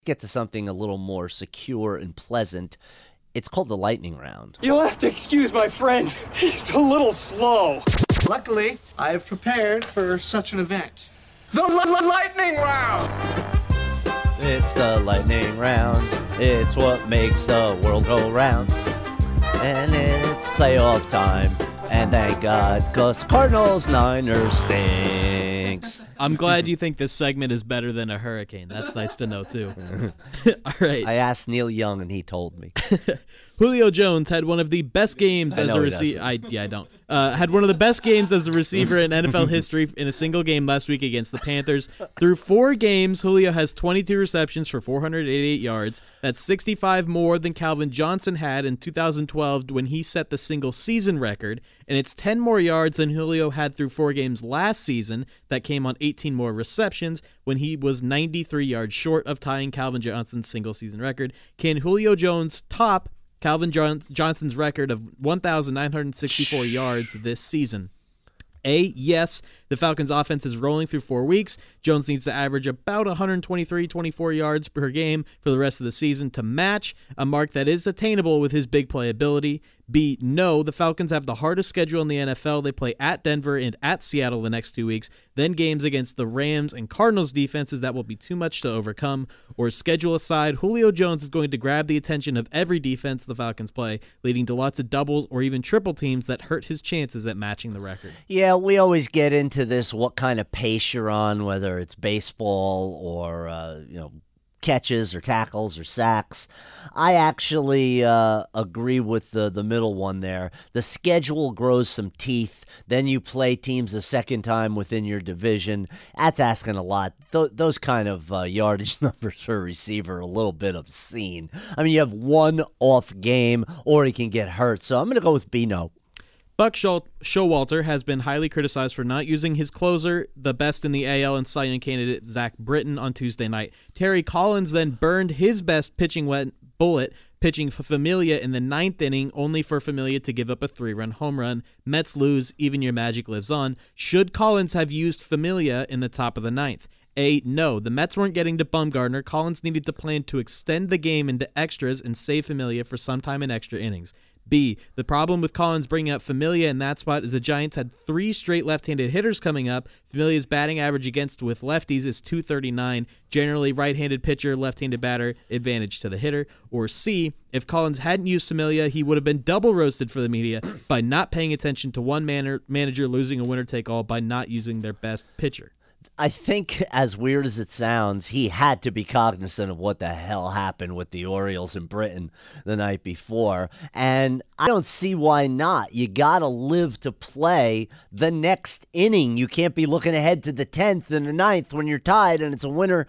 Get to something a little more secure and pleasant. It's called the lightning round. You'll have to excuse my friend. He's a little slow. Luckily, I have prepared for such an event. The lightning round! It's the lightning round. It's what makes the world go round. And it's playoff time. And thank God, because Cardinals-Niners stinks. I'm glad you think this segment is better than a hurricane. That's nice to know, too. All right. I asked Neil Young, and he told me. Julio Jones had one of the best games as a receiver. I don't. Had one of the best games as a receiver in NFL history in a single game last week against the Panthers. Through 4 games, Julio has 22 receptions for 488 yards. That's 65 more than Calvin Johnson had in 2012 when he set the single season record. And it's 10 more yards than Julio had through 4 games last season. That came on 18 more receptions when he was 93 yards short of tying Calvin Johnson's single season record. Can Julio Jones top Calvin Johnson's record of 1,964 yards this season? A, yes, the Falcons' offense is rolling through 4 weeks. Jones needs to average about 123-24 yards per game for the rest of the season to match, a mark that is attainable with his big play ability. B, no, the Falcons have the hardest schedule in the NFL. They play at Denver and at Seattle the next 2 weeks, then games against the Rams and Cardinals defenses that will be too much to overcome. Or schedule aside, Julio Jones is going to grab the attention of every defense the Falcons play, leading to lots of doubles or even triple teams that hurt his chances at matching the record. Yeah, we always get into this, what kind of pace you're on, whether it's baseball or, catches or tackles or sacks. I actually agree with the middle one there. The schedule grows some teeth. Then you play teams a second time within your division. That's asking a lot. Those kind of yardage numbers for a receiver are a little bit obscene. I mean, you have one off game or he can get hurt. So I'm going to go with B, no. Buck Showalter has been highly criticized for not using his closer, the best in the AL and Cy Young candidate Zach Britton, on Tuesday night. Terry Collins then burned his best pitching bullet, pitching for Familia in the 9th inning, only for Familia to give up a 3-run home run. Mets lose, even your magic lives on. Should Collins have used Familia in the top of the 9th? A, no. The Mets weren't getting to Bumgarner. Collins needed to plan to extend the game into extras and save Familia for some time in extra innings. B, the problem with Collins bringing up Familia in that spot is the Giants had 3 straight left-handed hitters coming up. Familia's batting average against with lefties is .239. Generally, right-handed pitcher, left-handed batter, advantage to the hitter. Or C, if Collins hadn't used Familia, he would have been double roasted for the media by not paying attention to one manager losing a winner-take-all by not using their best pitcher. I think, as weird as it sounds, he had to be cognizant of what the hell happened with the Orioles in Britain the night before. And I don't see why not. You got to live to play the next inning. You can't be looking ahead to the 10th and the 9th when you're tied and it's a winner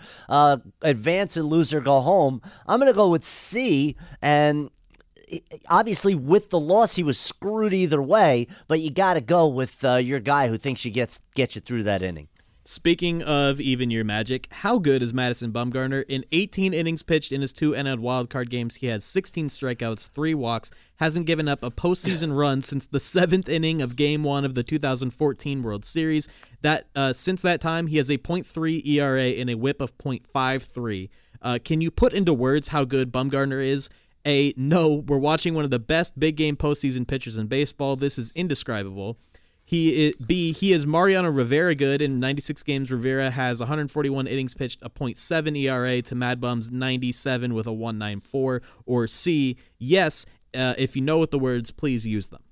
advance and loser go home. I'm going to go with C. And obviously, with the loss, he was screwed either way. But you got to go with your guy who thinks you get you through that inning. Speaking of even year magic, how good is Madison Bumgarner? In 18 innings pitched in his 2 NL wildcard games, he has 16 strikeouts, 3 walks, hasn't given up a postseason run since the 7th inning of Game 1 of the 2014 World Series. Since that time, he has a .3 ERA and a whip of .53. Can you put into words how good Bumgarner is? A, no, we're watching one of the best big-game postseason pitchers in baseball. This is indescribable. B, he is Mariano Rivera good. In 96 games, Rivera has 141 innings pitched, a .7 ERA to Mad Bum's 97 with a 1.94. Or C, yes, if you know what the words, please use them.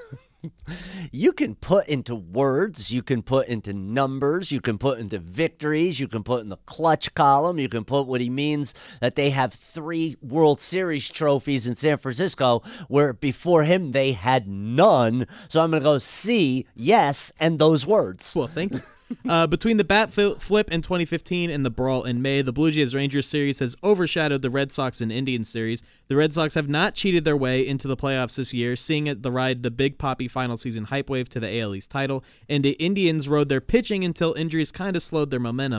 You can put into words, you can put into numbers, you can put into victories, you can put in the clutch column, you can put what he means that they have 3 World Series trophies in San Francisco, where before him they had none. So I'm going to go C, yes, and those words. Well, thank you. Between the bat flip in 2015 and the brawl in May, the Blue Jays-Rangers series has overshadowed the Red Sox and Indians series. The Red Sox have not cheated their way into the playoffs this year, seeing it ride the Big Papi final season hype wave to the AL East title, and the Indians rode their pitching until injuries kind of slowed their momentum.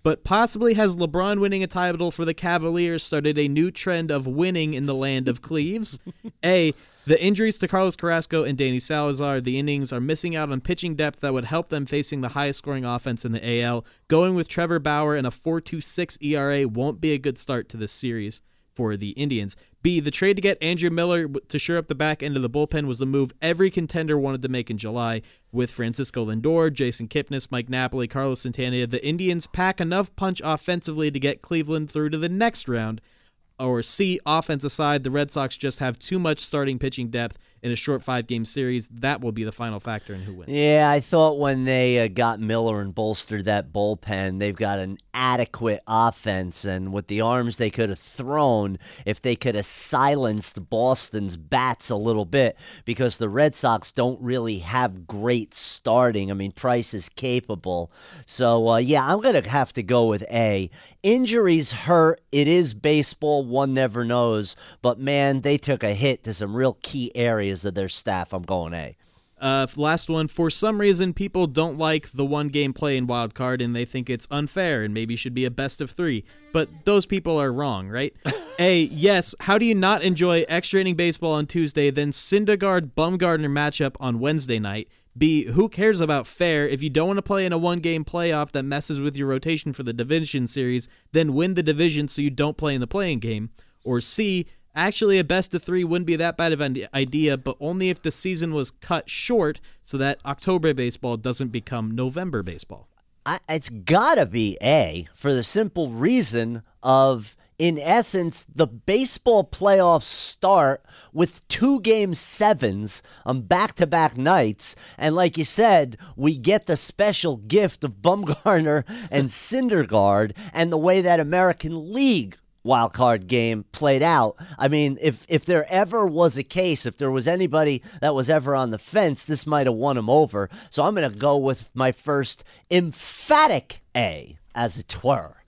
but possibly has LeBron winning a title for the Cavaliers started a new trend of winning in the land of Cleves? A, the injuries to Carlos Carrasco and Danny Salazar, the Indians are missing out on pitching depth that would help them facing the highest scoring offense in the AL. Going with Trevor Bauer and a 4.26 ERA won't be a good start to this series for the Indians. B, the trade to get Andrew Miller to shore up the back end of the bullpen was the move every contender wanted to make in July. With Francisco Lindor, Jason Kipnis, Mike Napoli, Carlos Santana, the Indians pack enough punch offensively to get Cleveland through to the next round. Or C, offense aside, the Red Sox just have too much starting pitching depth in a short 5-game series. That will be the final factor in who wins. Yeah, I thought when they got Miller and bolstered that bullpen, they've got an adequate offense, and with the arms they could have thrown, if they could have silenced Boston's bats a little bit, because the Red Sox don't really have great starting. I mean, Price is capable. So, yeah, I'm going to have to go with A. Injuries hurt. It is baseball. One never knows. But, man, they took a hit to some real key areas of their staff. I'm going A. Last one. For some reason, people don't like the one-game play in wild card, and they think it's unfair and maybe should be a best of 3. But those people are wrong, right? A, yes. How do you not enjoy extra inning baseball on Tuesday, then Syndergaard-Bumgarner matchup on Wednesday night? B, who cares about fair? If you don't want to play in a one-game playoff that messes with your rotation for the division series, then win the division so you don't play in the play-in game. Or C, actually a best of 3 wouldn't be that bad of an idea, but only if the season was cut short so that October baseball doesn't become November baseball. It's got to be A, for the simple reason of, in essence, the baseball playoffs start with 2-game 7s on back-to-back nights. And like you said, we get the special gift of Bumgarner and Syndergaard and the way that American League wild card game played out. I mean, if there ever was a case, if there was anybody that was ever on the fence, this might have won him over. So I'm going to go with my first emphatic A, as it were.